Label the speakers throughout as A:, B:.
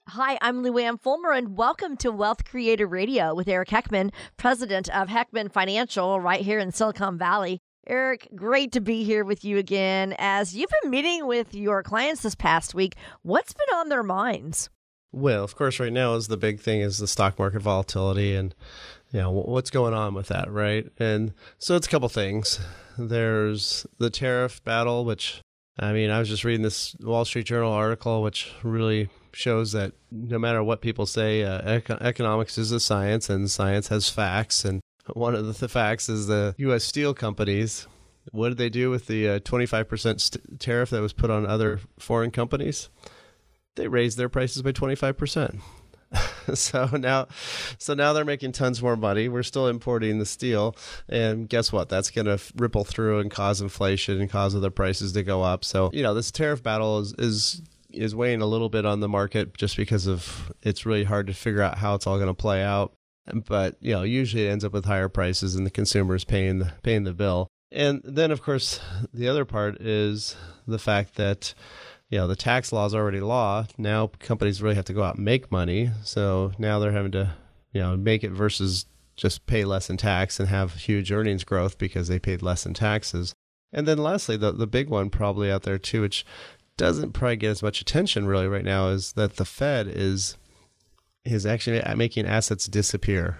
A: Hi, I'm Luann Fulmer, and welcome to Wealth Creator Radio with Eric Heckman, president of Heckman Financial, right here in Silicon Valley. Eric, great to be here with you again. As you've been meeting with your clients this past week, what's been on their minds?
B: Well, of course, right now is the big thing is the stock market volatility and what's going on with that, right? And so it's a couple things. There's the tariff battle, which I was just reading this Wall Street Journal article, which really shows that no matter what people say, economics is a science and science has facts. And one of the facts is the U.S. steel companies. What did they do with the 25% tariff that was put on other foreign companies? They raised their prices by 25%. So now they're making tons more money. We're still importing the steel. And guess what? That's going to ripple through and cause inflation and cause other prices to go up. So, this tariff battle is weighing a little bit on the market just because of it's really hard to figure out how it's all going to play out. But, usually it ends up with higher prices and the consumer's paying the bill. And then, of course, the other part is the fact that the tax law is already law. Now companies really have to go out and make money. So now they're having to, make it versus just pay less in tax and have huge earnings growth because they paid less in taxes. And then lastly, the big one probably out there too, which doesn't probably get as much attention really right now, is that the Fed is actually making assets disappear.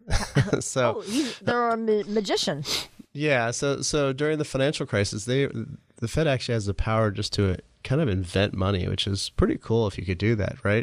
B: So
A: they're a magician.
B: Yeah. So during the financial crisis, the Fed actually has the power just to kind of invent money, which is pretty cool if you could do that, right?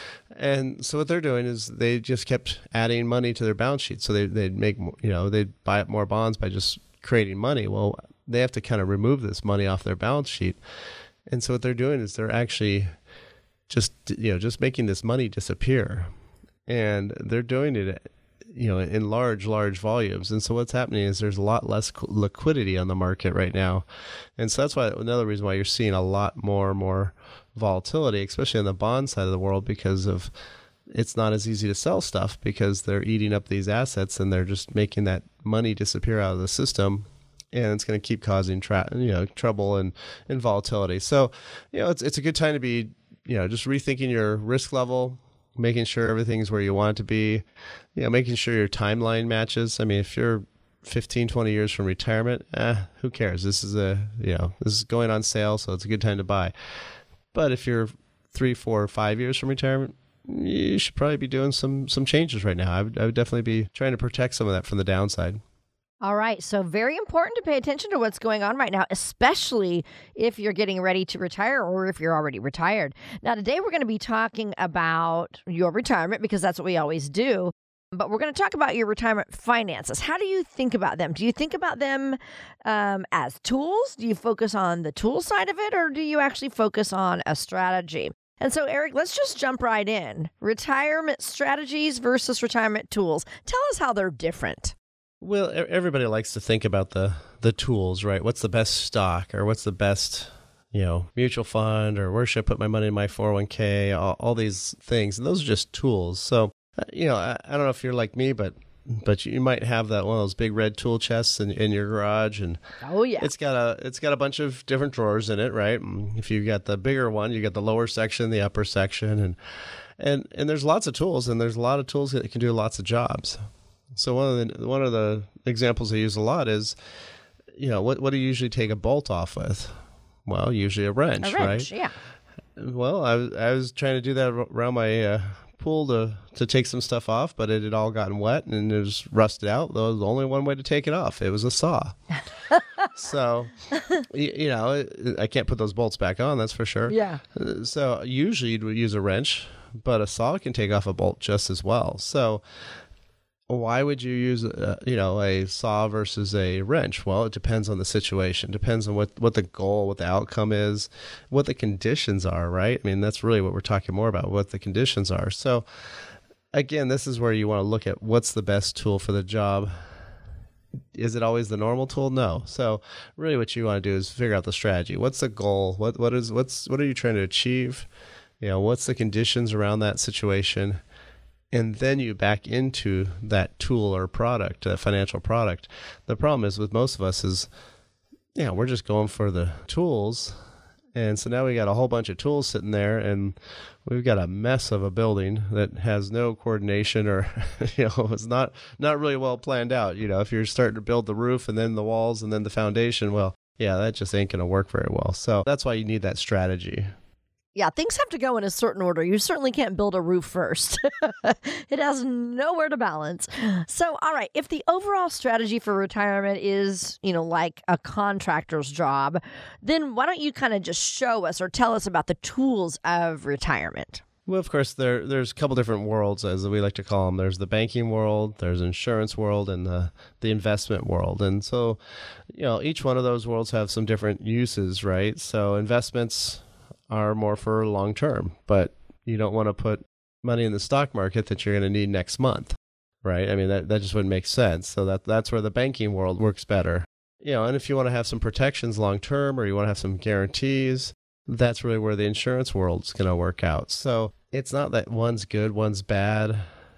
B: And so what they're doing is they just kept adding money to their balance sheet. So they'd make, they'd buy up more bonds by just creating money. Well, they have to kind of remove this money off their balance sheet. And so what they're doing is they're actually just making this money disappear. And they're doing it in large volumes. And so what's happening is there's a lot less liquidity on the market right now. And so that's why another reason why you're seeing a lot more volatility, especially on the bond side of the world, because of it's not as easy to sell stuff because they're eating up these assets and they're just making that money disappear out of the system. And it's going to keep causing trouble and volatility. So, it's a good time to be, just rethinking your risk level, making sure everything's where you want it to be, making sure your timeline matches. If you're 15, 20 years from retirement, who cares? This is going on sale, so it's a good time to buy. But if you're 3, 4, 5 years from retirement, you should probably be doing some changes right now. I would definitely be trying to protect some of that from the downside.
A: All right. So very important to pay attention to what's going on right now, especially if you're getting ready to retire or if you're already retired. Now, today we're going to be talking about your retirement because that's what we always do. But we're going to talk about your retirement finances. How do you think about them? Do you think about them as tools? Do you focus on the tool side of it, or do you actually focus on a strategy? And so, Eric, let's just jump right in. Retirement strategies versus retirement tools. Tell us how they're different.
B: Well, everybody likes to think about the tools, right? What's the best stock, or what's the best, mutual fund, or where should I put my money in my 401k, all these things. And those are just tools. So, I don't know if you're like me, but you might have that one of those big red tool chests in your garage, and
A: oh yeah,
B: it's got a bunch of different drawers in it, right? If you got the bigger one, you got the lower section, the upper section, and there's lots of tools, and there's a lot of tools that can do lots of jobs. So one of the examples I use a lot is, what do you usually take a bolt off with? Well, usually a wrench, right?
A: Yeah.
B: Well, I was trying to do that around my pool to take some stuff off, but it had all gotten wet and it was rusted out. There was only one way to take it off. It was a saw. So, I can't put those bolts back on, that's for sure.
A: Yeah.
B: So usually you'd use a wrench, but a saw can take off a bolt just as well. So why would you use a saw versus a wrench? Well, it depends on the situation. Depends on what the goal, what the outcome is, what the conditions are, right? That's really what we're talking more about, what the conditions are. So again, this is where you want to look at what's the best tool for the job. Is it always the normal tool? No. So really what you want to do is figure out the strategy. What's the goal? What are you trying to achieve? What's the conditions around that situation? And then you back into that tool or product, a financial product. The problem is with most of us is, we're just going for the tools. And so now we got a whole bunch of tools sitting there and we've got a mess of a building that has no coordination or, it's not really well planned out. If you're starting to build the roof and then the walls and then the foundation, well, yeah, that just ain't going to work very well. So that's why you need that strategy.
A: Yeah, things have to go in a certain order. You certainly can't build a roof first. It has nowhere to balance. So, all right, if the overall strategy for retirement is, like a contractor's job, then why don't you kind of just show us or tell us about the tools of retirement?
B: Well, of course, there's a couple different worlds, as we like to call them. There's the banking world, there's insurance world, and the investment world. And so, each one of those worlds have some different uses, right? So investments are more for long term, but you don't want to put money in the stock market that you're going to need next month, right? I mean, that just wouldn't make sense. So that's where the banking world works better. And if you want to have some protections long term, or you want to have some guarantees, that's really where the insurance world's going to work out. So it's not that one's good, one's bad.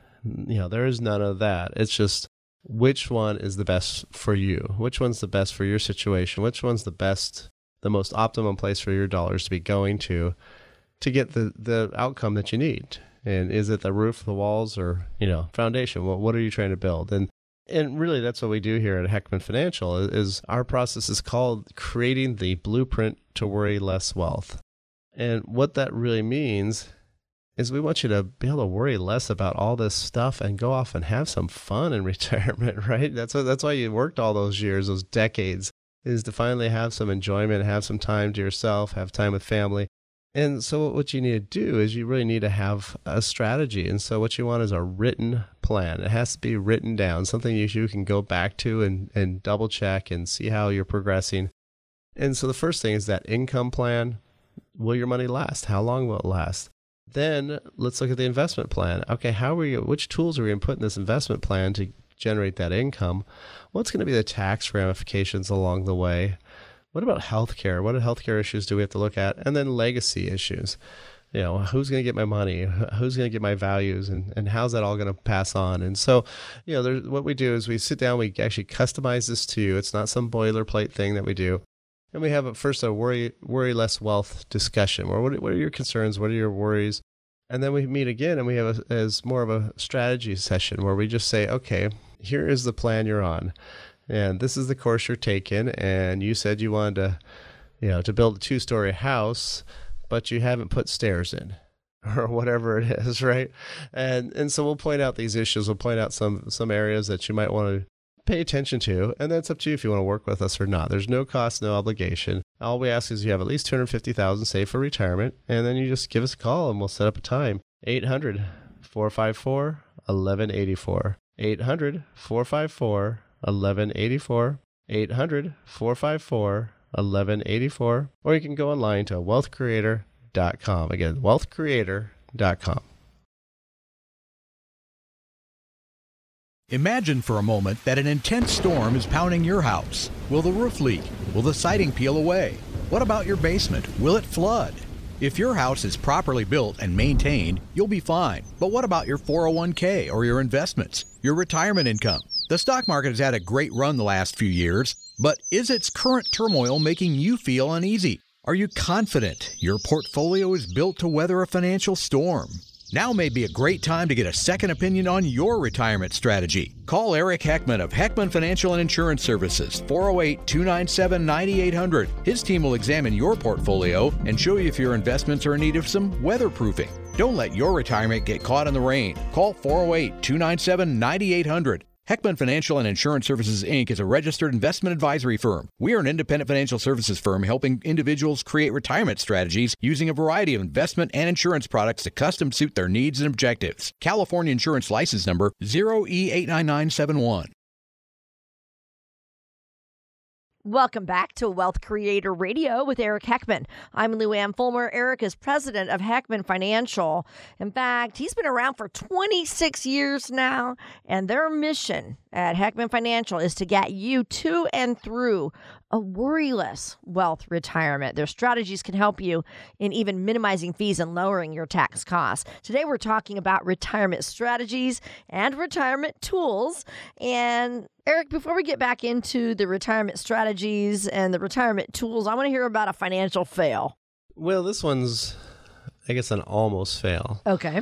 B: There is none of that. It's just which one is the best for you? Which one's the best for your situation? Which one's the most optimum place for your dollars to be going to get the outcome that you need? And is it the roof, the walls, or, foundation? Well, what are you trying to build? And really, that's what we do here at Heckman Financial is our process is called creating the blueprint to worry less wealth. And what that really means is we want you to be able to worry less about all this stuff and go off and have some fun in retirement, right? That's why you worked all those years, those decades, is to finally have some enjoyment, have some time to yourself, have time with family. And so what you need to do is you really need to have a strategy. And so what you want is a written plan. It has to be written down, something you can go back to and double check and see how you're progressing. And so the first thing is that income plan. Will your money last? How long will it last? Then let's look at the investment plan. Okay, which tools are we going to put in this investment plan to generate that income? What's going to be the tax ramifications along the way? What about healthcare? What healthcare issues do we have to look at? And then legacy issues. Who's going to get my money? Who's going to get my values? And how's that all going to pass on? And so, what we do is we sit down, we actually customize this to you. It's not some boilerplate thing that we do. And we have first a worry less wealth discussion. What are your concerns? What are your worries? And then we meet again and we have as more of a strategy session where we just say, okay, here is the plan you're on. And this is the course you're taking. And you said you wanted to build a 2-story house, but you haven't put stairs in or whatever it is, right? And so we'll point out these issues. We'll point out some areas that you might want to pay attention to, and that's up to you if you want to work with us or not. There's no cost, no obligation. All we ask is you have at least $250,000 saved for retirement, and then you just give us a call and we'll set up a time. 800-454-1184. 800-454-1184. 800-454-1184. Or you can go online to wealthcreator.com. Again, wealthcreator.com.
C: Imagine for a moment that an intense storm is pounding your house. Will the roof leak? Will the siding peel away? What about your basement? Will it flood? If your house is properly built and maintained, you'll be fine. But what about your 401k or your investments? Your retirement income? The stock market has had a great run the last few years, but is its current turmoil making you feel uneasy? Are you confident your portfolio is built to weather a financial storm? Now may be a great time to get a second opinion on your retirement strategy. Call Eric Heckman of Heckman Financial and Insurance Services, 408-297-9800. His team will examine your portfolio and show you if your investments are in need of some weatherproofing. Don't let your retirement get caught in the rain. Call 408-297-9800. Heckman Financial and Insurance Services, Inc. is a registered investment advisory firm. We are an independent financial services firm helping individuals create retirement strategies using a variety of investment and insurance products to custom suit their needs and objectives. California Insurance License Number 0E89971.
A: Welcome back to Wealth Creator Radio with Eric Heckman. I'm Lou Ann Fulmer. Eric is president of Heckman Financial. In fact, he's been around for 26 years now, and their mission at Heckman Financial is to get you to and through a worryless wealth retirement. Their strategies can help you in even minimizing fees and lowering your tax costs. Today, we're talking about retirement strategies and retirement tools. And Eric, before we get back into the retirement strategies and the retirement tools, I want to hear about a financial fail.
B: Well, this one's I guess, an almost fail.
A: Okay.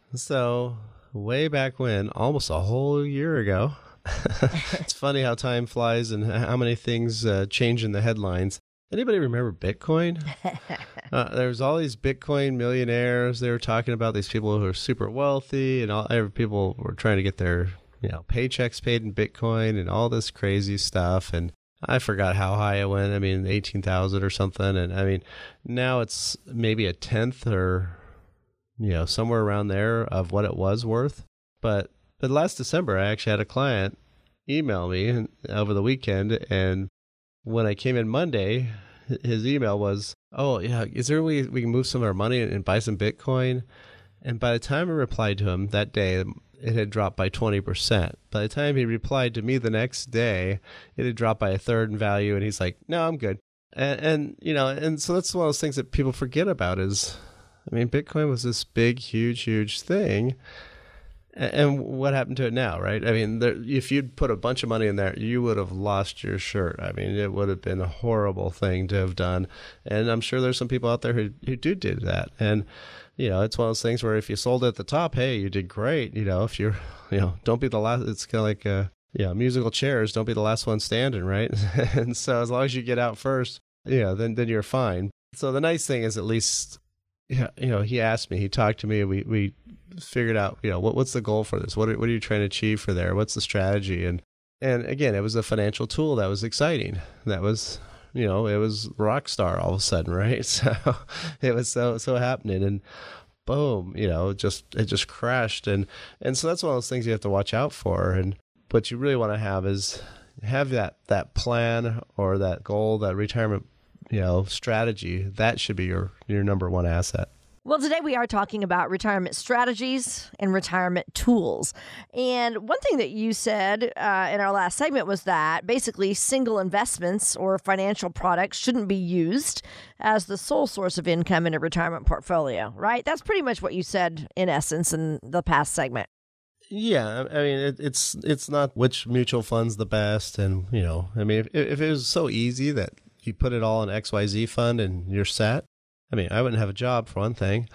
B: So way back when, almost a whole year ago, it's funny how time flies and how many things change in the headlines. Anybody remember Bitcoin? There was all these Bitcoin millionaires. They were talking about these people who are super wealthy, and people were trying to get their paychecks paid in Bitcoin and all this crazy stuff. And I forgot how high it went. I mean, 18,000 or something. And I mean, now it's maybe a tenth or somewhere around there of what it was worth. But last December, I actually had a client email me over the weekend, and when I came in Monday, his email was, "Oh yeah, is there a way we can move some of our money and buy some Bitcoin?" And by the time I replied to him that day, it had dropped by 20%. By the time he replied to me the next day, it had dropped by a third in value, and he's like, "No, I'm good." And so that's one of those things that people forget about is, I mean, Bitcoin was this big, huge thing. And what happened to it now, right? I mean, if you'd put a bunch of money in there, you would have lost your shirt. I mean, it would have been a horrible thing to have done. And I'm sure there's some people out there who did that. And, it's one of those things where if you sold it at the top, hey, you did great. If you're, don't be the last. It's kind of like, musical chairs. Don't be the last one standing, right? And so as long as you get out first, then you're fine. So the nice thing is at least, he asked me, he talked to me, we figured out, what's the goal for this? What are you trying to achieve for there? What's the strategy? And again, it was a financial tool that was exciting. That was, it was rock star all of a sudden, right? So it was so happening, and boom, it just crashed. And so that's one of those things you have to watch out for. And what you really want to have is have that plan or that goal, that retirement strategy. That should be your number one asset.
A: Well, today we are talking about retirement strategies and retirement tools. And one thing that you said in our last segment was that basically single investments or financial products shouldn't be used as the sole source of income in a retirement portfolio, right? That's pretty much what you said in essence in the past segment.
B: Yeah, I mean, it's not which mutual fund's the best. And, I mean, if it was so easy that you put it all in XYZ fund and you're set, I mean, I wouldn't have a job for one thing,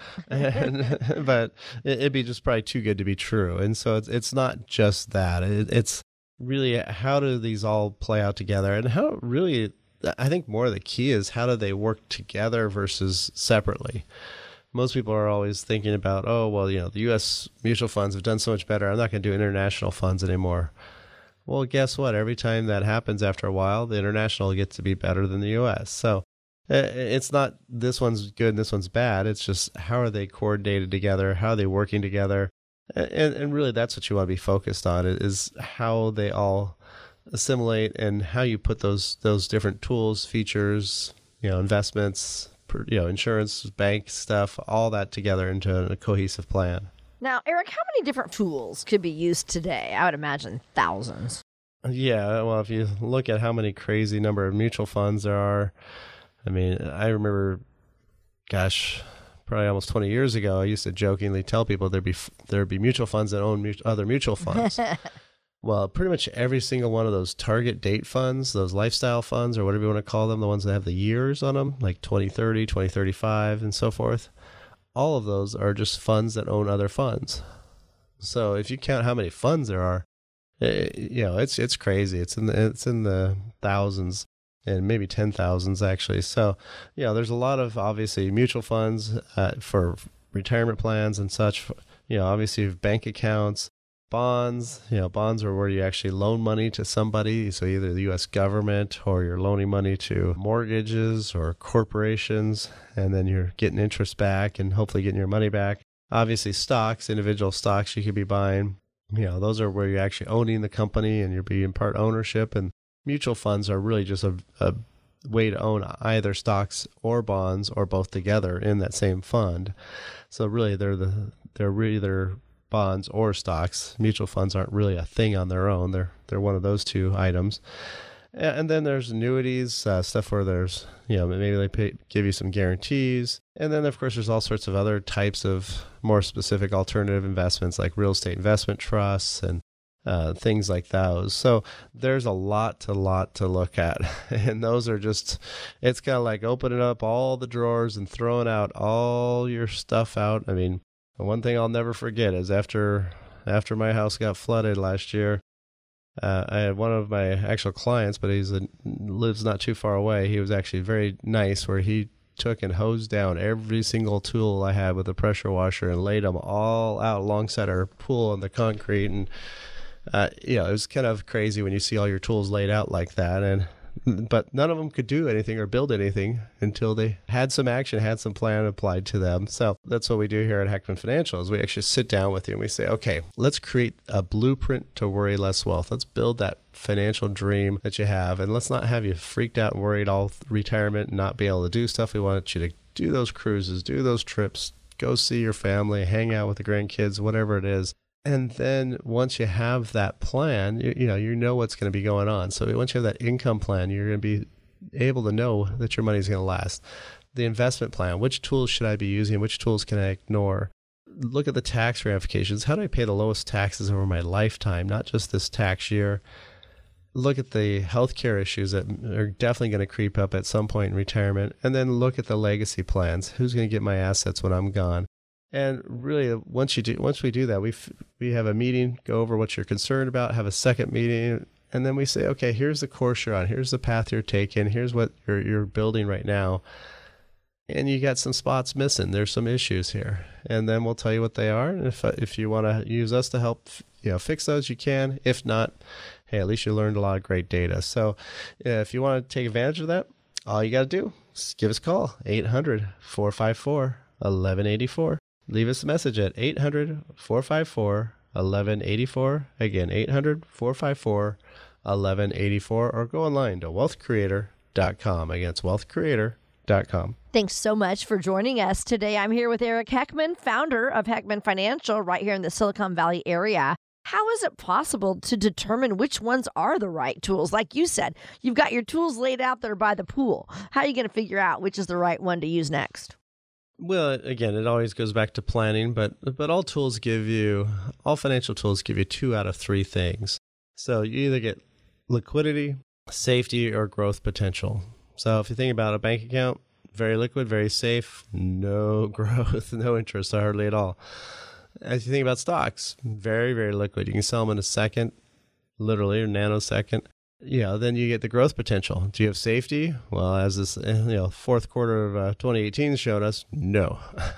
B: but it'd be just probably too good to be true. And so it's not just that. It's really how do these all play out together, and how really, I think more of the key is how do they work together versus separately. Most people are always thinking about, oh, well, the U.S. mutual funds have done so much better. I'm not going to do international funds anymore. Well, guess what? Every time that happens after a while, the international gets to be better than the U.S. So it's not this one's good and this one's bad. It's just how are they coordinated together? How are they working together? And really that's what you want to be focused on is how they all assimilate and how you put those different tools, features, investments, insurance, bank stuff, all that together into a cohesive plan.
A: Now, Eric, how many different tools could be used today? I would imagine thousands.
B: Yeah, well, if you look at how many crazy number of mutual funds there are, I mean, I remember, gosh, probably almost 20 years ago, I used to jokingly tell people there'd be mutual funds that own other mutual funds. Well, pretty much every single one of those target date funds, those lifestyle funds or whatever you want to call them, the ones that have the years on them, like 2030, 2035, and so forth, all of those are just funds that own other funds. So if you count how many funds there are, it's crazy. It's in the thousands. And maybe 10,000s actually. So, there's a lot of obviously mutual funds for retirement plans and such. Obviously you have bank accounts, bonds. Bonds are where you actually loan money to somebody. So either the U.S. government or you're loaning money to mortgages or corporations, and then you're getting interest back and hopefully getting your money back. Obviously stocks, individual stocks you could be buying. Those are where you're actually owning the company and you're being part ownership. And mutual funds are really just a way to own either stocks or bonds or both together in that same fund. So really they're either bonds or stocks. Mutual funds aren't really a thing on their own. They're one of those two items. And then there's annuities, stuff where there's, maybe they give you some guarantees. And then, of course, there's all sorts of other types of more specific alternative investments like real estate investment trusts and things like those. So there's a lot to look at. And those are just, it's kind of like opening up all the drawers and throwing out all your stuff out. I mean, one thing I'll never forget is after my house got flooded last year, I had one of my actual clients, but lives not too far away. He was actually very nice, where he took and hosed down every single tool I had with a pressure washer and laid them all out alongside our pool on the concrete. And it was kind of crazy when you see all your tools laid out like that. But none of them could do anything or build anything until they had some action, had some plan applied to them. So that's what we do here at Heckman Financial, is we actually sit down with you and we say, okay, let's create a blueprint to worry less wealth. Let's build that financial dream that you have, and let's not have you freaked out and worried all retirement and not be able to do stuff. We want you to do those cruises, do those trips, go see your family, hang out with the grandkids, whatever it is. And then once you have that plan, you know what's going to be going on. So once you have that income plan, you're going to be able to know that your money is going to last. The investment plan, which tools should I be using? Which tools can I ignore? Look at the tax ramifications. How do I pay the lowest taxes over my lifetime, not just this tax year? Look at the healthcare issues that are definitely going to creep up at some point in retirement. And then look at the legacy plans. Who's going to get my assets when I'm gone? And really, once we do that, we have a meeting, go over what you're concerned about, have a second meeting, and then we say, okay, here's the course you're on, here's the path you're taking, here's what you're building right now, and you got some spots missing. There's some issues here, and then we'll tell you what they are. And if you want to use us to help fix those, you can. If not, hey, at least you learned a lot of great data. So if you want to take advantage of that, all you got to do is give us a call, 800-454-1184. Leave us a message at 800-454-1184. Again, 800-454-1184, or go online to wealthcreator.com. Again, it's wealthcreator.com.
A: Thanks so much for joining us today. I'm here with Eric Heckman, founder of Heckman Financial, right here in the Silicon Valley area. How is it possible to determine which ones are the right tools? Like you said, you've got your tools laid out there by the pool. How are you going to figure out which is the right one to use next?
B: Well, again, it always goes back to planning, but all financial tools give you 2 out of 3 things. So you either get liquidity, safety, or growth potential. So if you think about a bank account, very liquid, very safe, no growth, no interest hardly at all. As you think about stocks, very, very liquid. You can sell them in a second, literally, or nanosecond. Then you get the growth potential. Do you have safety? Well, as this fourth quarter of 2018 showed us, no,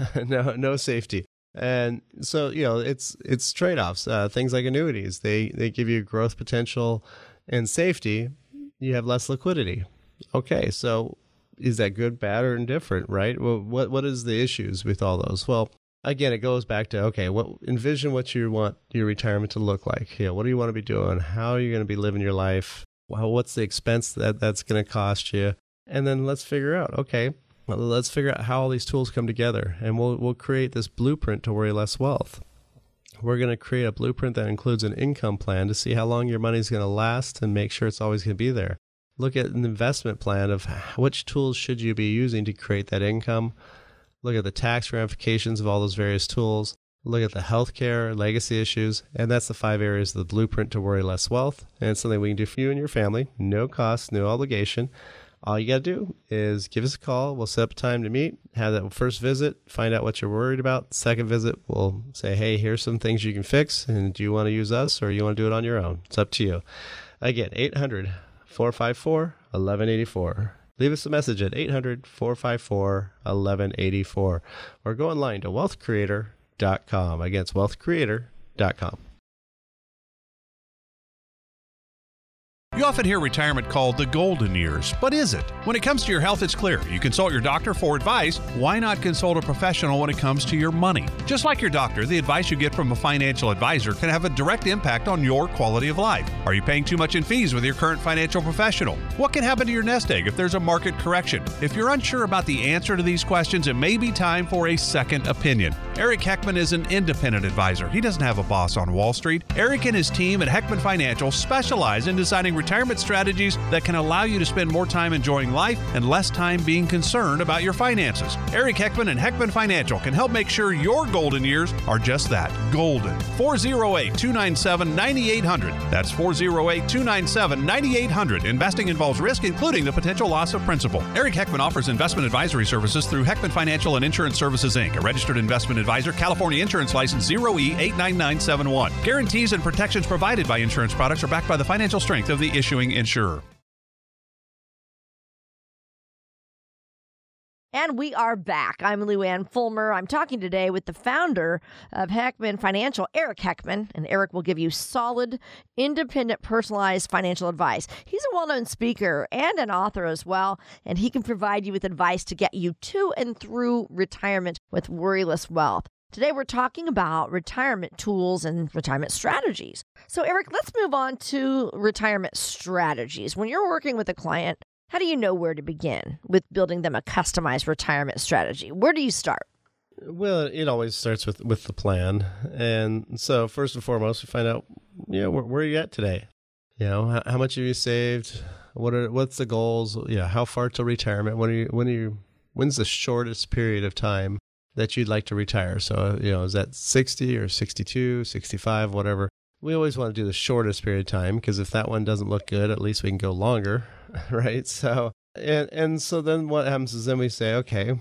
B: no safety. And so it's trade-offs. Things like annuities, they give you growth potential and safety. You have less liquidity. Okay, so is that good, bad, or indifferent? Right? Well, what is the issues with all those? Well, again, it goes back to, okay, envision what you want your retirement to look like. What do you want to be doing? How are you going to be living your life? What's the expense that's going to cost you? And then let's figure out, let's figure out how all these tools come together. And we'll create this blueprint to worry less wealth. We're going to create a blueprint that includes an income plan to see how long your money is going to last and make sure it's always going to be there. Look at an investment plan of which tools should you be using to create that income. Look at the tax ramifications of all those various tools. Look at the healthcare, legacy issues, and that's the 5 areas of the blueprint to worry less wealth. And it's something we can do for you and your family. No cost, no obligation. All you got to do is give us a call. We'll set up a time to meet, have that first visit, find out what you're worried about. Second visit, we'll say, hey, here's some things you can fix, and do you want to use us or you want to do it on your own? It's up to you. Again, 800-454-1184. Leave us a message at 800-454-1184, or go online to wealthcreator.com. Again, it's wealthcreator.com.
D: You often hear retirement called the golden years, but is it? When it comes to your health, it's clear. You consult your doctor for advice. Why not consult a professional when it comes to your money? Just like your doctor, the advice you get from a financial advisor can have a direct impact on your quality of life. Are you paying too much in fees with your current financial professional? What can happen to your nest egg if there's a market correction? If you're unsure about the answer to these questions, it may be time for a second opinion. Eric Heckman is an independent advisor. He doesn't have a boss on Wall Street. Eric and his team at Heckman Financial specialize in designing retirement strategies that can allow you to spend more time enjoying life and less time being concerned about your finances. Eric Heckman and Heckman Financial can help make sure your golden years are just that, golden. 408-297-9800. That's 408-297-9800. Investing involves risk, including the potential loss of principal. Eric Heckman offers investment advisory services through Heckman Financial and Insurance Services, Inc., a registered investment advisor, California Insurance License 0E89971. Guarantees and protections provided by insurance products are backed by the financial strength of the issuing insurer.
A: And we are back. I'm Lou Ann Fulmer. I'm talking today with the founder of Heckman Financial, Eric Heckman, and Eric will give you solid, independent, personalized financial advice. He's a well-known speaker and an author as well, and he can provide you with advice to get you to and through retirement with worryless wealth. Today, we're talking about retirement tools and retirement strategies. So, Eric, let's move on to retirement strategies. When you're working with a client, how do you know where to begin with building them a customized retirement strategy? Where do you start?
B: Well, it always starts with the plan. And so first and foremost, we find out, where are you at today? How much have you saved? What's the goals? How far till retirement? When's the shortest period of time that you'd like to retire? So, is that 60 or 62, 65, whatever? We always want to do the shortest period of time, because if that one doesn't look good, at least we can go longer, right? So, and so then what happens is then we say, okay,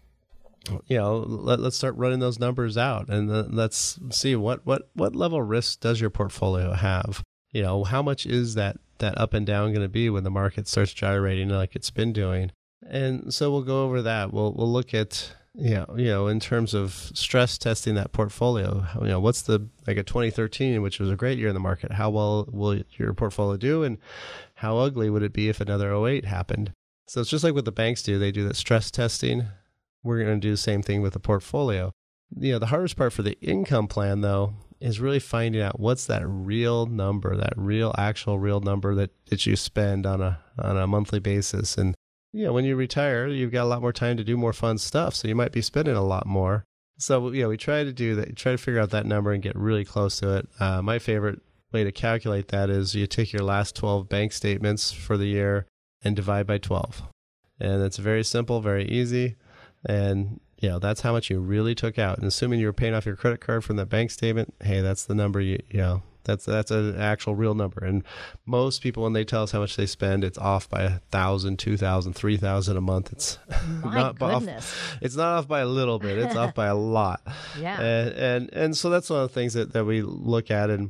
B: let's start running those numbers out, and let's see what level of risk does your portfolio have? How much is that up and down going to be when the market starts gyrating like it's been doing? And so we'll go over that. We'll look at in terms of stress testing that portfolio, what's like a 2013, which was a great year in the market, how well will your portfolio do, and how ugly would it be if another 08 happened? So it's just like what the banks do. They do that stress testing. We're going to do the same thing with the portfolio. The hardest part for the income plan, though, is really finding out what's that real number, that real number that you spend on a monthly basis. And when you retire, you've got a lot more time to do more fun stuff, so you might be spending a lot more. So, we try to do that, try to figure out that number and get really close to it. My favorite way to calculate that is you take your last 12 bank statements for the year and divide by 12. And it's very simple, very easy. And, that's how much you really took out. And assuming you were paying off your credit card from that bank statement, hey, that's the number That's an actual real number. And most people, when they tell us how much they spend, it's off by $1,000, $2,000, $3,000 a month. It's not
A: goodness.
B: It's not off by a little bit. It's off by a lot.
A: Yeah.
B: And so that's one of the things that we look at. And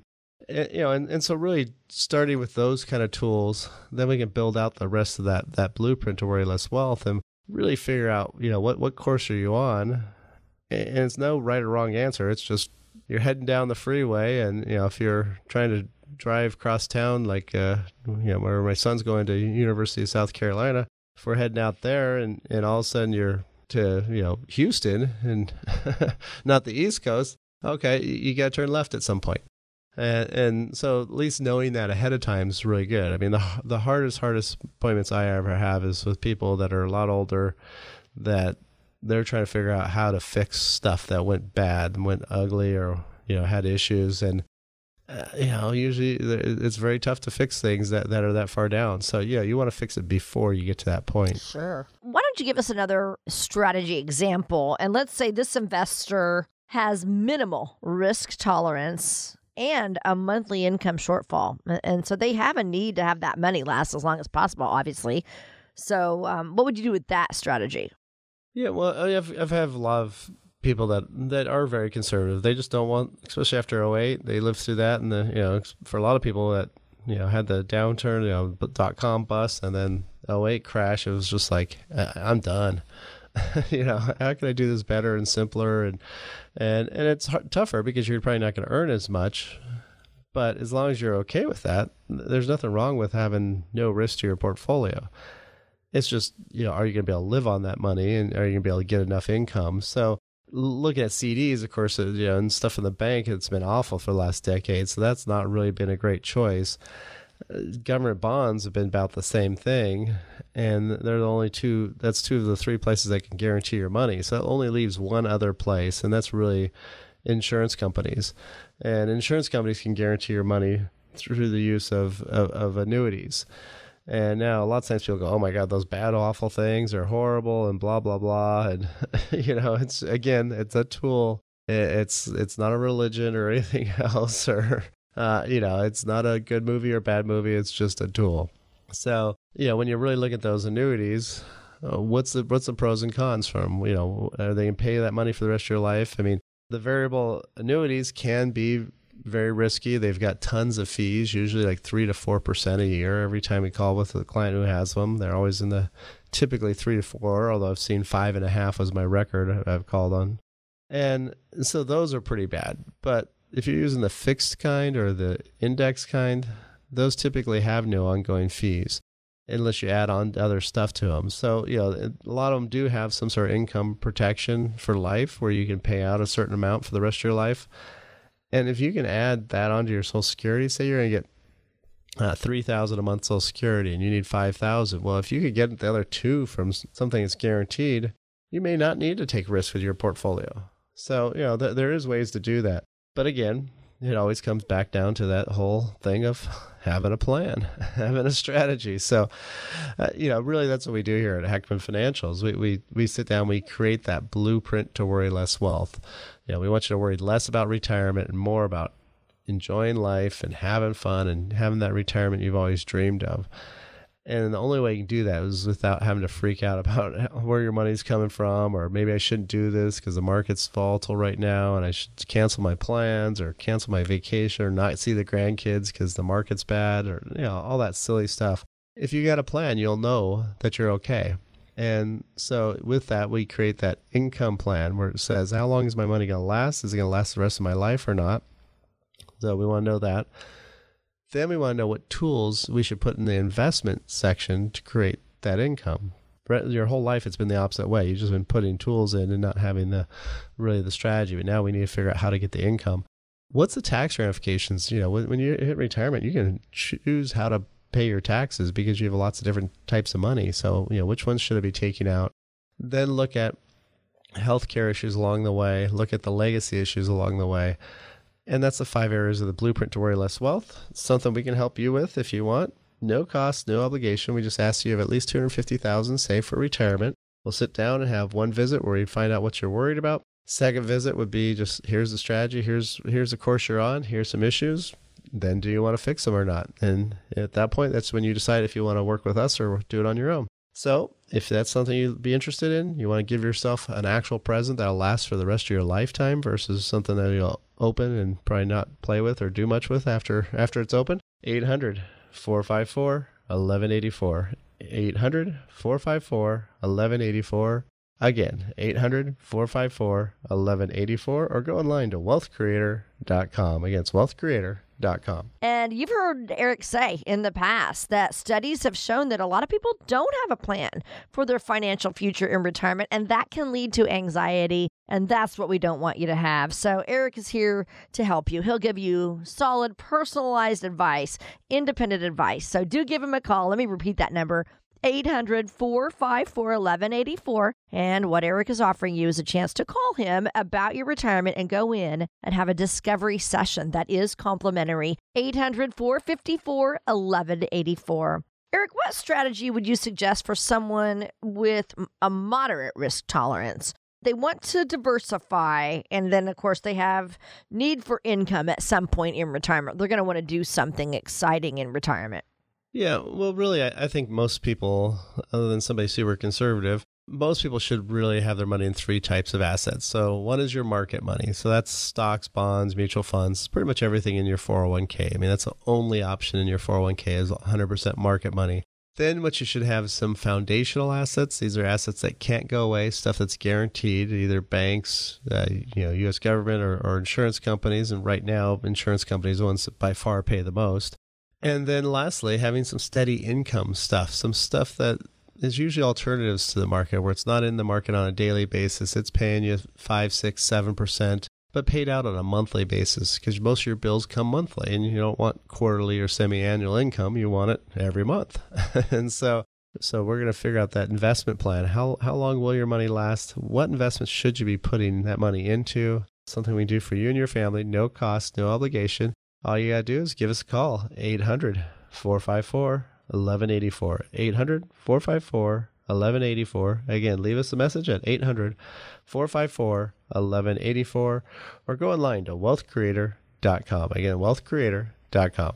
B: so really starting with those kind of tools, then we can build out the rest of that blueprint to worryless wealth and really figure out, what course are you on? And it's no right or wrong answer. It's just, you're heading down the freeway, and if you're trying to drive across town, like where my son's going to University of South Carolina, if we're heading out there, and all of a sudden you're to Houston and not the East Coast, okay, you got to turn left at some point. And so at least knowing that ahead of time is really good. I mean, the hardest appointments I ever have is with people that are a lot older, that they're trying to figure out how to fix stuff that went bad and went ugly, or had issues. And usually it's very tough to fix things that are that far down. So you want to fix it before you get to that point.
A: Sure. Why don't you give us another strategy example? And let's say this investor has minimal risk tolerance and a monthly income shortfall, and so they have a need to have that money last as long as possible, obviously. So what would you do with that strategy?
B: Yeah, well, I've had a lot of people that are very conservative. They just don't want, especially after 08, they lived through that, and for a lot of people that had the downturn, .com bust, and then 08 crash. It was just like, I'm done. How can I do this better and simpler? And it's tougher because you're probably not going to earn as much. But as long as you're okay with that, there's nothing wrong with having no risk to your portfolio. It's just, are you going to be able to live on that money, and are you going to be able to get enough income? So looking at CDs, of course, and stuff in the bank, it's been awful for the last decade. So that's not really been a great choice. Government bonds have been about the same thing, and they're the only two. That's two of the three places that can guarantee your money. So it only leaves one other place, and that's really insurance companies. And insurance companies can guarantee your money through the use of annuities. And now a lot of times people go, oh my God, those bad, awful things are horrible and blah, blah, blah. And, it's a tool. It's not a religion or anything else, or, it's not a good movie or bad movie. It's just a tool. So, when you really look at those annuities, what's the pros and cons from, are they going to pay you that money for the rest of your life? I mean, the variable annuities can be very risky. They've got tons of fees, usually like 3 to 4% a year every time we call with a client who has them. They're always in the typically 3 to 4, although I've seen 5.5 was my record I've called on. And so those are pretty bad. But if you're using the fixed kind or the index kind, those typically have no ongoing fees unless you add on other stuff to them. So, a lot of them do have some sort of income protection for life where you can pay out a certain amount for the rest of your life. And if you can add that onto your Social Security, say you're going to get $3,000 a month Social Security and you need $5,000. Well, if you could get the other $2,000 from something that's guaranteed, you may not need to take risk with your portfolio. So, there is ways to do that. But again, it always comes back down to that whole thing of having a plan, having a strategy. So, really that's what we do here at Heckman Financials. We sit down, we create that blueprint to worry less wealth. We want you to worry less about retirement and more about enjoying life and having fun and having that retirement you've always dreamed of. And the only way you can do that is without having to freak out about where your money's coming from, or maybe I shouldn't do this because the market's volatile right now and I should cancel my plans or cancel my vacation or not see the grandkids because the market's bad, or all that silly stuff. If you got a plan, you'll know that you're okay. And so with that, we create that income plan where it says, how long is my money going to last? Is it going to last the rest of my life or not? So we want to know that. Then we want to know what tools we should put in the investment section to create that income. Your whole life, it's been the opposite way. You've just been putting tools in and not having the strategy. But now we need to figure out how to get the income. What's the tax ramifications? When you hit retirement, you can choose how to pay your taxes because you have lots of different types of money. So, which ones should I be taking out? Then look at healthcare issues along the way. Look at the legacy issues along the way. And that's the 5 areas of the blueprint to worry less wealth. It's something we can help you with if you want. No cost, no obligation. We just ask you have at least $250,000 saved for retirement. We'll sit down and have one visit where you find out what you're worried about. Second visit would be just, here's the strategy, here's the course you're on, here's some issues. Then do you want to fix them or not? And at that point, that's when you decide if you want to work with us or do it on your own. So if that's something you'd be interested in, you want to give yourself an actual present that'll last for the rest of your lifetime versus something that you'll open and probably not play with or do much with after it's open, 800-454-1184. 800-454-1184. Again, 800-454-1184, or go online to wealthcreator.com. Again, it's wealthcreator.com.
A: And you've heard Eric say in the past that studies have shown that a lot of people don't have a plan for their financial future in retirement, and that can lead to anxiety, and that's what we don't want you to have. So Eric is here to help you. He'll give you solid, personalized advice, independent advice. So do give him a call. Let me repeat that number. 800-454-1184. And what Eric is offering you is a chance to call him about your retirement and go in and have a discovery session that is complimentary. 800-454-1184. Eric, what strategy would you suggest for someone with a moderate risk tolerance? They want to diversify, and then, of course, they have need for income at some point in retirement. They're going to want to do something exciting in retirement.
B: Yeah, well, really, I think most people, other than somebody super conservative, most people should really have their money in 3 types of assets. So one is your market money. So that's stocks, bonds, mutual funds, pretty much everything in your 401k. I mean, that's the only option in your 401k is 100% market money. Then what you should have is some foundational assets. These are assets that can't go away, stuff that's guaranteed, either banks, U.S. government or insurance companies. And right now, insurance companies are the ones that by far pay the most. And then lastly, having some steady income stuff, some stuff that is usually alternatives to the market, where it's not in the market on a daily basis. It's paying you 5, 6, 7%, but paid out on a monthly basis because most of your bills come monthly and you don't want quarterly or semi-annual income. You want it every month. And so we're going to figure out that investment plan. How long will your money last? What investments should you be putting that money into? Something we do for you and your family, no cost, no obligation. all you got to do is give us a call, 800-454-1184, 800-454-1184. Again, leave us a message at 800-454-1184, or go online to wealthcreator.com. Again, wealthcreator.com.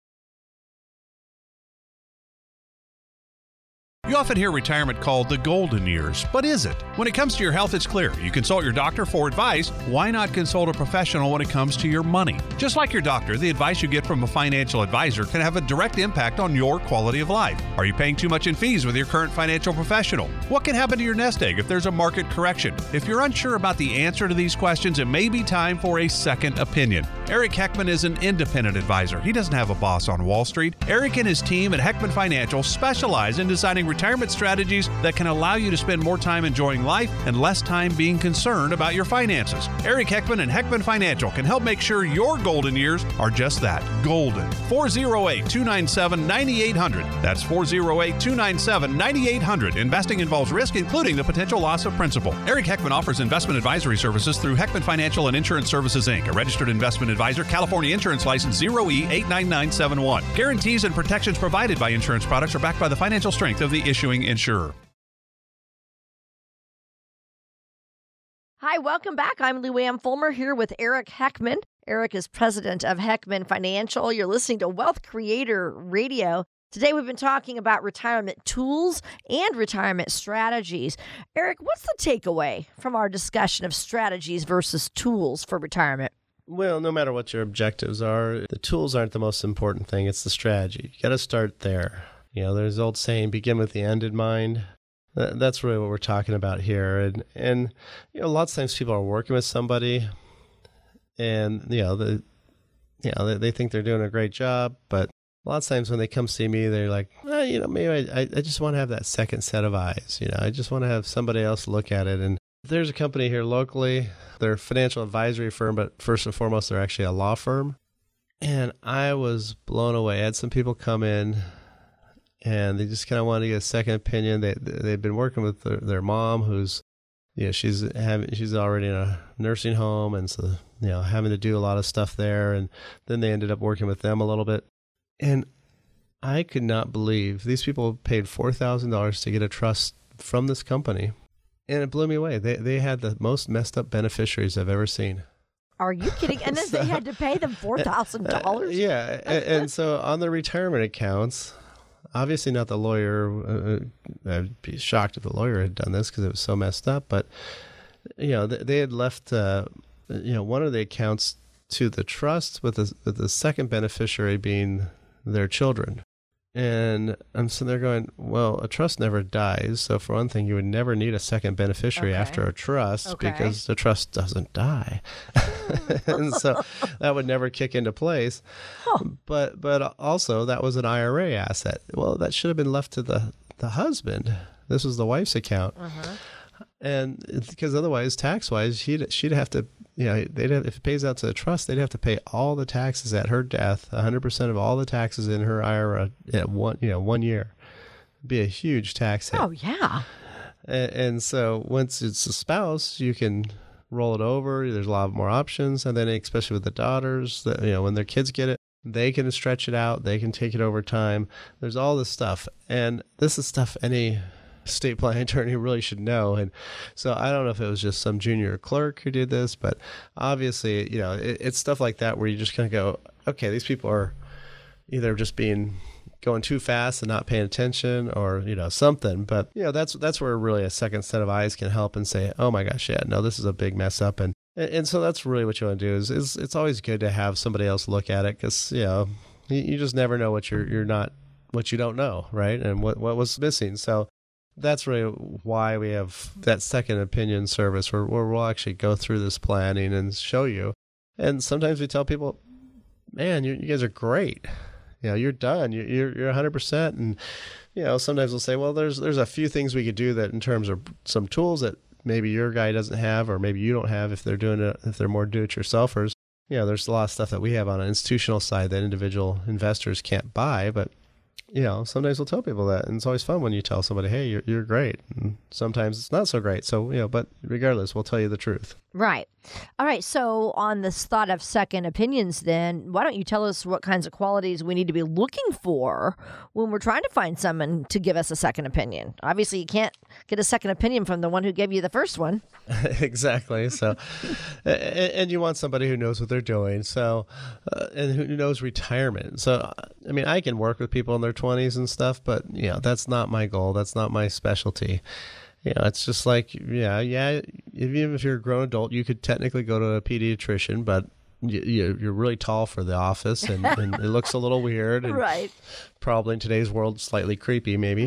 D: You often hear retirement called the golden years, but is it? When it comes to your health, it's clear. You consult your doctor for advice. Why not consult a professional when it comes to your money? Just like your doctor, the advice you get from a financial advisor can have a direct impact on your quality of life. Are you paying too much in fees with your current financial professional? What can happen to your nest egg if there's a market correction? If you're unsure about the answer to these questions, it may be time for a second opinion. Eric Heckman is an independent advisor. He doesn't have a boss on Wall Street. Eric and his team at Heckman Financial specialize in designing retirement strategies that can allow you to spend more time enjoying life and less time being concerned about your finances. Eric Heckman and Heckman Financial can help make sure your golden years are just that, golden. 408-297-9800. That's 408-297-9800. Investing involves risk, including the potential loss of principal. Eric Heckman offers investment advisory services through Heckman Financial and Insurance Services, Inc., a registered investment advisor, California Insurance License 0E89971. Guarantees and protections provided by insurance products are backed by the financial strength of the issuing insurer.
A: Hi, welcome back. I'm Lou Ann Fulmer here with Eric Heckman. Eric is president of Heckman Financial. You're listening to Wealth Creator Radio. Today we've been talking about retirement tools and retirement strategies. Eric, what's the takeaway from our discussion of strategies versus tools for retirement?
B: Well, no matter what your objectives are, the tools aren't the most important thing. It's the strategy. You got to start there. You know, there's the old saying, begin with the end in mind. That's really what we're talking about here. And you know, lots of times people are working with somebody and, they think they're doing a great job. But lots of times when they come see me, they're like, maybe I just want to have that second set of eyes. I just want to have somebody else look at it. And there's a company here locally. They're a financial advisory firm, but first and foremost, they're actually a law firm. And I was blown away. I had some people come in and they just kind of wanted to get a second opinion. They've been working with their mom, who's, she's already in a nursing home, and so having to do a lot of stuff there. And then they ended up working with them a little bit, and I could not believe these people paid $4,000 to get a trust from this company, and it blew me away. They had the most messed up beneficiaries I've ever seen.
A: Are you kidding? And then they had to pay them $4,000?
B: Yeah, and so on the retirement accounts. Obviously not the lawyer. I'd be shocked if the lawyer had done this because it was so messed up. But, they had left, one of the accounts to the trust with the second beneficiary being their children. And I'm sitting there going, well, a trust never dies. So for one thing, you would never need a second beneficiary after a trust because the trust doesn't die. And so that would never kick into place. But also that was an IRA asset. Well, that should have been left to the husband. This was the wife's account. And because otherwise, tax-wise, she'd have to, if it pays out to the trust, they'd have to pay all the taxes at her death, 100% of all the taxes in her IRA at 1 year. It'd be a huge tax hit.
A: Oh, yeah.
B: And so once it's a spouse, you can roll it over. There's a lot more options. And then especially with the daughters, when their kids get it, they can stretch it out. They can take it over time. There's all this stuff. And this is stuff any estate planning attorney really should know. And so I don't know if it was just some junior clerk who did this, but obviously, it's stuff like that where you just kind of go, okay, these people are either just going too fast and not paying attention or, something. But, that's where really a second set of eyes can help and say, oh my gosh, yeah, no, this is a big mess up. And so that's really what you want to do is it's always good to have somebody else look at it because, you just never know what what you don't know, right? And what was missing. So that's really why we have that second opinion service where we'll actually go through this planning and show you. And sometimes we tell people, man, you guys are great. You're done. You're 100%. And, sometimes we'll say, well, there's a few things we could do that in terms of some tools that maybe your guy doesn't have, or maybe you don't have if they're doing it, if they're more do-it-yourselfers. There's a lot of stuff that we have on an institutional side that individual investors can't buy, but sometimes we'll tell people that, and it's always fun when you tell somebody, hey, you're great. And sometimes it's not so great. So, but regardless, we'll tell you the truth.
A: Right. All right. So on this thought of second opinions, then, why don't you tell us what kinds of qualities we need to be looking for when we're trying to find someone to give us a second opinion? Obviously, you can't get a second opinion from the one who gave you the first one.
B: Exactly. So, and you want somebody who knows what they're doing. So, and who knows retirement. So, I mean, I can work with people in their 20s and stuff, but that's not my goal. That's not my specialty. It's just like, even if you're a grown adult, you could technically go to a pediatrician, but you're really tall for the office, and it looks a little weird. And
A: right.
B: Probably in today's world, slightly creepy, maybe.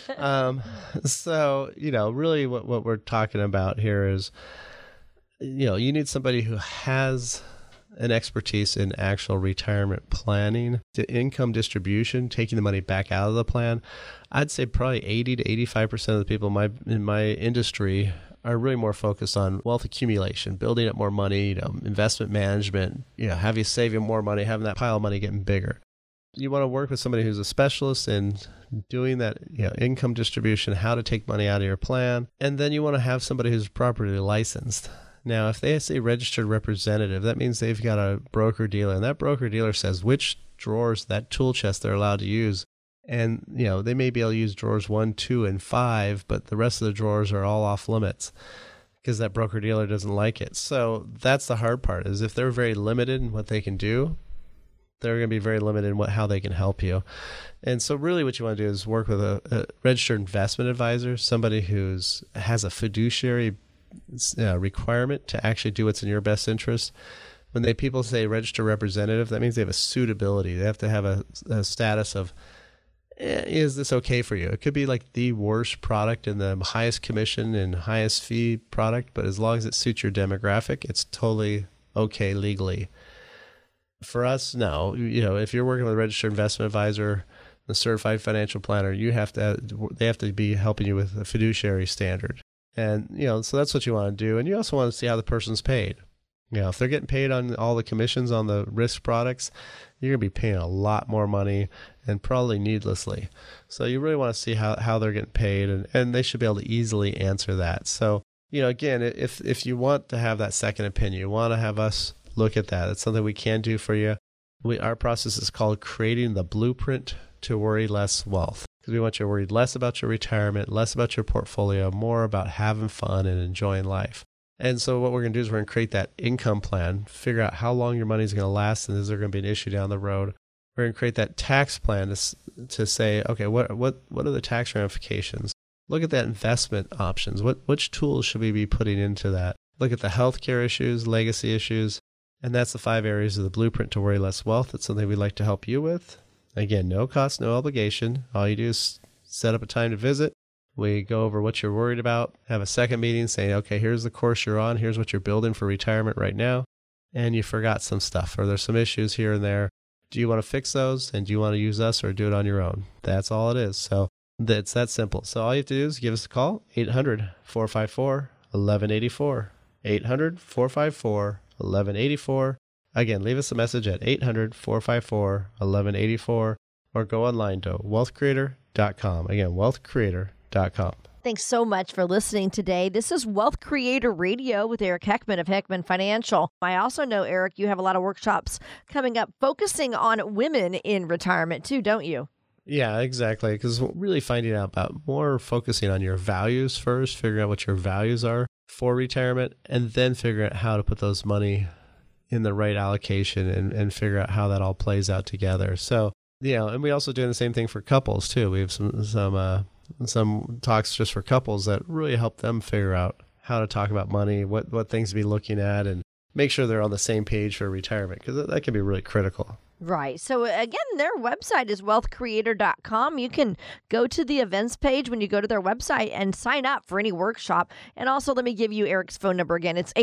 B: So, really what we're talking about here is, you need somebody who has an expertise in actual retirement planning, the income distribution, taking the money back out of the plan. I'd say probably 80 to 85% of the people in my industry are really more focused on wealth accumulation, building up more money, investment management, have you saving more money, having that pile of money getting bigger. You want to work with somebody who's a specialist in doing that, income distribution, how to take money out of your plan. And then you want to have somebody who's properly licensed. Now, if they say registered representative, that means they've got a broker-dealer, and that broker-dealer says which drawers, that tool chest they're allowed to use. And, they may be able to use drawers 1, 2, and 5, but the rest of the drawers are all off limits because that broker-dealer doesn't like it. So that's the hard part, is if they're very limited in what they can do, they're going to be very limited in how they can help you. And so really what you want to do is work with a registered investment advisor, somebody who's has a fiduciary requirement to actually do what's in your best interest. When people say registered representative, that means they have a suitability. They have to have a status of, is this okay for you? It could be like the worst product and the highest commission and highest fee product, but as long as it suits your demographic, it's totally okay legally. For us, no. If you're working with a registered investment advisor, a certified financial planner, they have to be helping you with a fiduciary standard. And, so that's what you want to do. And you also want to see how the person's paid. If they're getting paid on all the commissions on the risk products, you're going to be paying a lot more money and probably needlessly. So you really want to see how they're getting paid, and they should be able to easily answer that. So, again, if you want to have that second opinion, you want to have us look at that. It's something we can do for you. Our process is called creating the blueprint to worry less wealth. Because we want you to worry less about your retirement, less about your portfolio, more about having fun and enjoying life. And so what we're going to do is we're going to create that income plan, figure out how long your money is going to last, and is there going to be an issue down the road. We're going to create that tax plan to say, okay, what are the tax ramifications? Look at that investment options. Which tools should we be putting into that? Look at the healthcare issues, legacy issues, and that's the 5 areas of the blueprint to worry less wealth. It's something we'd like to help you with. Again, no cost, no obligation. All you do is set up a time to visit. We go over what you're worried about, have a second meeting saying, okay, here's the course you're on. Here's what you're building for retirement right now. And you forgot some stuff, or there's some issues here and there. Do you want to fix those? And do you want to use us or do it on your own? That's all it is. So it's that simple. So all you have to do is give us a call, 800-454-1184. 800-454-1184. Again, leave us a message at 800-454-1184 or go online to wealthcreator.com. Again, wealthcreator.com.
A: Thanks so much for listening today. This is Wealth Creator Radio with Eric Heckman of Heckman Financial. I also know, Eric, you have a lot of workshops coming up focusing on women in retirement too, don't you?
B: Yeah, exactly. Because really finding out about more focusing on your values first, figuring out what your values are for retirement, and then figuring out how to put those money in the right allocation and figure out how that all plays out together. So, and we also doing the same thing for couples too. We have some talks just for couples that really help them figure out how to talk about money, what things to be looking at, and make sure they're on the same page for retirement, because that can be really critical.
A: Right. So again, their website is wealthcreator.com. You can go to the events page when you go to their website and sign up for any workshop. And also, let me give you Eric's phone number again. It's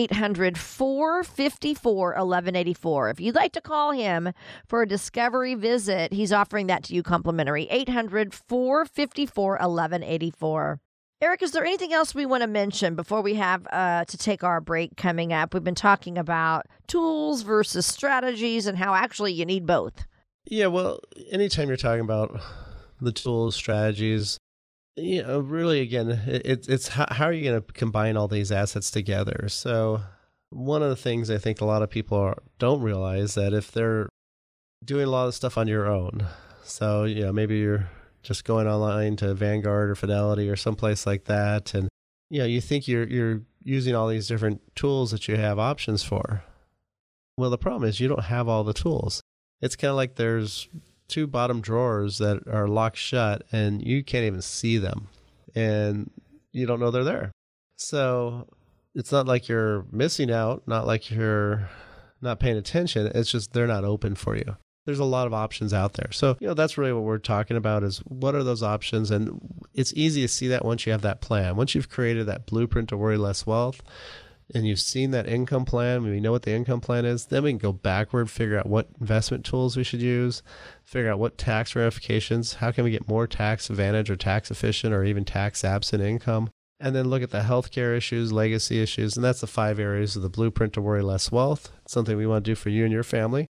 A: 800-454-1184. If you'd like to call him for a discovery visit, he's offering that to you complimentary. 800-454-1184. Eric, is there anything else we want to mention before we have to take our break coming up? We've been talking about tools versus strategies and how actually you need both.
B: Yeah, well, anytime you're talking about the tools, strategies. Really, again, it's how are you going to combine all these assets together? So one of the things I think a lot of people don't realize that if they're doing a lot of stuff on your own, so maybe you're just going online to Vanguard or Fidelity or someplace like that, and you think you're using all these different tools that you have options for. Well, the problem is you don't have all the tools. It's kind of like there's two bottom drawers that are locked shut and you can't even see them and you don't know they're there. So it's not like you're missing out, not like you're not paying attention. It's just they're not open for you. There's a lot of options out there. So, that's really what we're talking about is what are those options? And it's easy to see that once you have that plan. Once you've created that blueprint to worry less wealth, and you've seen that income plan, we know what the income plan is, then we can go backward, figure out what investment tools we should use, figure out what tax ramifications, how can we get more tax advantage or tax efficient or even tax absent income, and then look at the healthcare issues, legacy issues, and that's the 5 areas of the blueprint to worry less wealth. It's something we want to do for you and your family.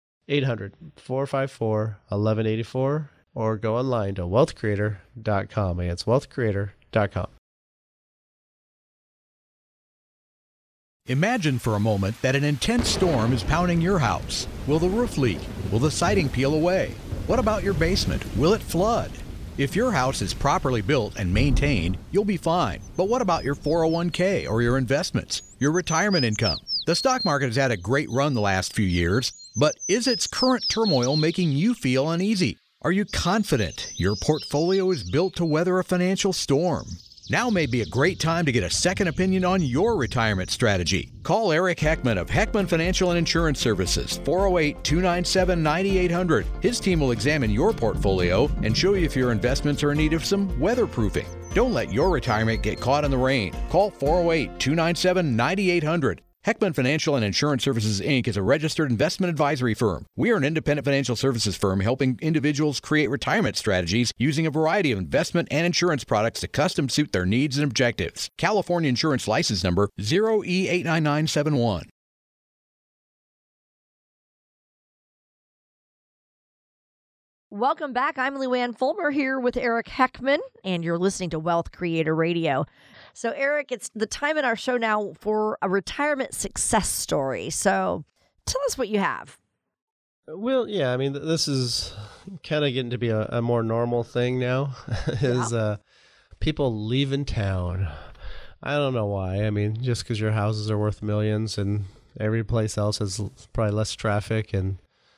B: 800-454-1184 or go online to wealthcreator.com. Again, it's wealthcreator.com.
C: Imagine for a moment that an intense storm is pounding your house. Will the roof leak? Will the siding peel away? What about your basement? Will it flood? If your house is properly built and maintained, you'll be fine. But what about your 401k or your investments, your retirement income? The stock market has had a great run the last few years, but is its current turmoil making you feel uneasy? Are you confident your portfolio is built to weather a financial storm? Now may be a great time to get a second opinion on your retirement strategy. Call Eric Heckman of Heckman Financial and Insurance Services, 408-297-9800. His team will examine your portfolio and show you if your investments are in need of some weatherproofing. Don't let your retirement get caught in the rain. Call 408-297-9800. Heckman Financial and Insurance Services, Inc. is a registered investment advisory firm. We are an independent financial services firm helping individuals create retirement strategies using a variety of investment and insurance products to custom suit their needs and objectives. California Insurance License Number 0E89971.
A: Welcome back. I'm Luann Fulmer here with Eric Heckman, and you're listening to Wealth Creator Radio. So, Eric, it's the time in our show now for a retirement success story. So, tell us what you have.
B: Well, yeah, I mean, this is kind of getting to be a more normal thing now, is people leaving town. I don't know why. I mean, just because your houses are worth millions and every place else has probably less traffic and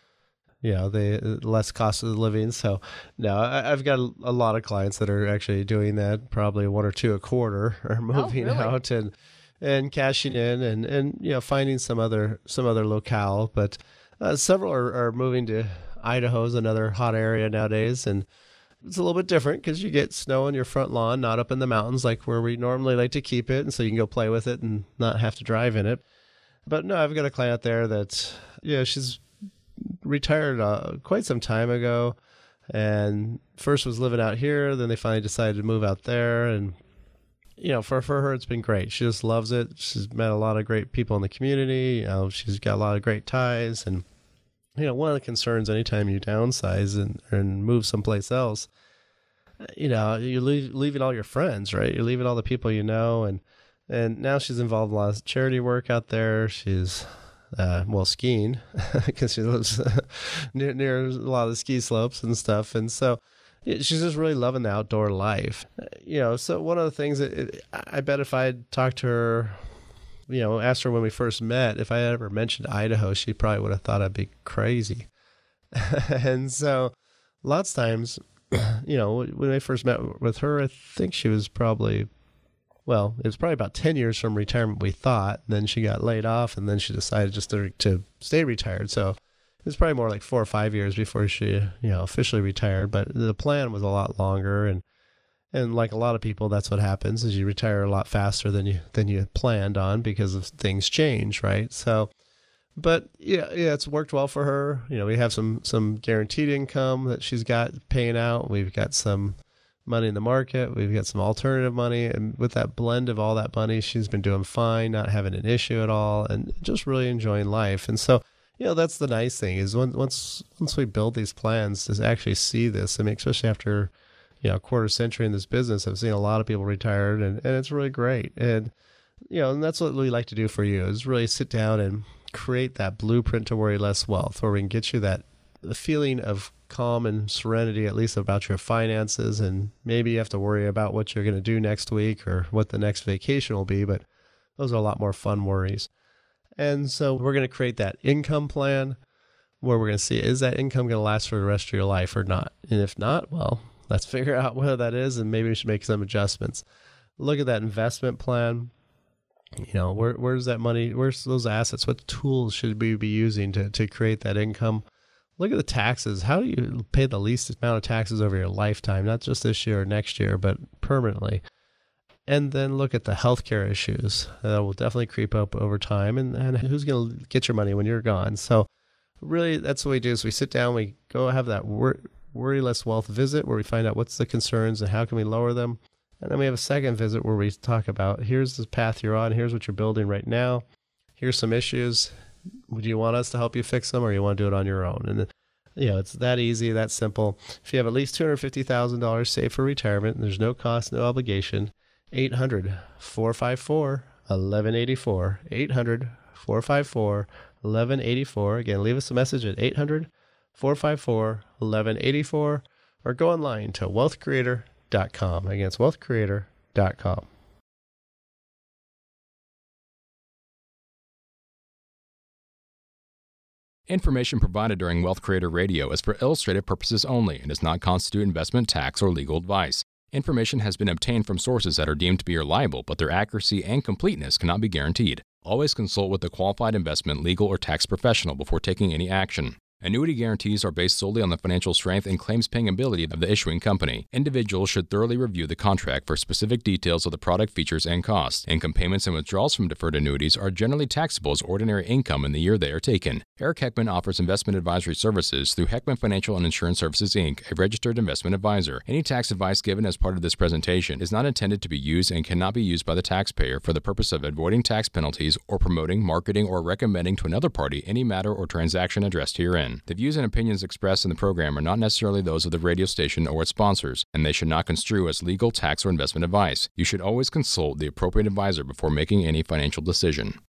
B: the less cost of living. So no, I've got a lot of clients that are actually doing that. Probably 1 or 2 a quarter are moving out and cashing in and finding some other locale. But several are moving to Idaho's another hot area nowadays, and it's a little bit different because you get snow on your front lawn, not up in the mountains like where we normally like to keep it, and so you can go play with it and not have to drive in it. But no, I've got a client out there that she's retired quite some time ago, and first was living out here, then they finally decided to move out there, and for her it's been great. She just loves it. She's met a lot of great people in the community. She's got a lot of great ties, and one of the concerns anytime you downsize and move someplace else, you're leaving all your friends, right? You're leaving all the people and now she's involved in a lot of charity work out there. She's skiing because she lives near a lot of the ski slopes and stuff. And so she's just really loving the outdoor life. So one of the things that I bet if I had talked to her, asked her when we first met, if I had ever mentioned Idaho, she probably would have thought I'd be crazy. And so lots of times, when I first met with her, I think she was probably, it was probably about 10 years from retirement, we thought. And then she got laid off, and then she decided just to stay retired. So it was probably more like 4 or 5 years before she, officially retired. But the plan was a lot longer. And like a lot of people, that's what happens is you retire a lot faster than you planned on because of things change, right? So, but yeah, it's worked well for her. We have some guaranteed income that she's got paying out. We've got some money in the market. We've got some alternative money. And with that blend of all that money, she's been doing fine, not having an issue at all, and just really enjoying life. And so, that's the nice thing is once we build these plans to actually see this, I mean, especially after, a quarter century in this business, I've seen a lot of people retired, and it's really great. And, and that's what we like to do for you, is really sit down and create that blueprint to worry less wealth, where we can get you the feeling of calm and serenity, at least about your finances. And maybe you have to worry about what you're going to do next week or what the next vacation will be, but those are a lot more fun worries. And so we're going to create that income plan where we're going to see, is that income going to last for the rest of your life or not? And if not, well, let's figure out what that is, and maybe we should make some adjustments. Look at that investment plan. Where's that money? Where's those assets? What tools should we be using to create that income? Look at the taxes. How do you pay the least amount of taxes over your lifetime, not just this year or next year, but permanently? And then look at the healthcare issues that will definitely creep up over time, and who's going to get your money when you're gone. So really, that's what we do, is we sit down, we go have that worry less wealth visit where we find out what's the concerns and how can we lower them. And then we have a second visit where we talk about, here's the path you're on, here's what you're building right now, here's some issues. Would you want us to help you fix them, or you want to do it on your own? And it's that easy, that simple. If you have at least $250,000 saved for retirement, and there's no cost, no obligation, 800-454-1184, 800-454-1184. Again, leave us a message at 800-454-1184, or go online to wealthcreator.com. Again, it's wealthcreator.com.
E: Information provided during Wealth Creator Radio is for illustrative purposes only and does not constitute investment, tax, or legal advice. Information has been obtained from sources that are deemed to be reliable, but their accuracy and completeness cannot be guaranteed. Always consult with a qualified investment, legal, or tax professional before taking any action. Annuity guarantees are based solely on the financial strength and claims-paying ability of the issuing company. Individuals should thoroughly review the contract for specific details of the product features and costs. Income payments and withdrawals from deferred annuities are generally taxable as ordinary income in the year they are taken. Eric Heckman offers investment advisory services through Heckman Financial and Insurance Services, Inc., a registered investment advisor. Any tax advice given as part of this presentation is not intended to be used and cannot be used by the taxpayer for the purpose of avoiding tax penalties or promoting, marketing, or recommending to another party any matter or transaction addressed herein. The views and opinions expressed in the program are not necessarily those of the radio station or its sponsors, and they should not construe as legal, tax, or investment advice. You should always consult the appropriate advisor before making any financial decision.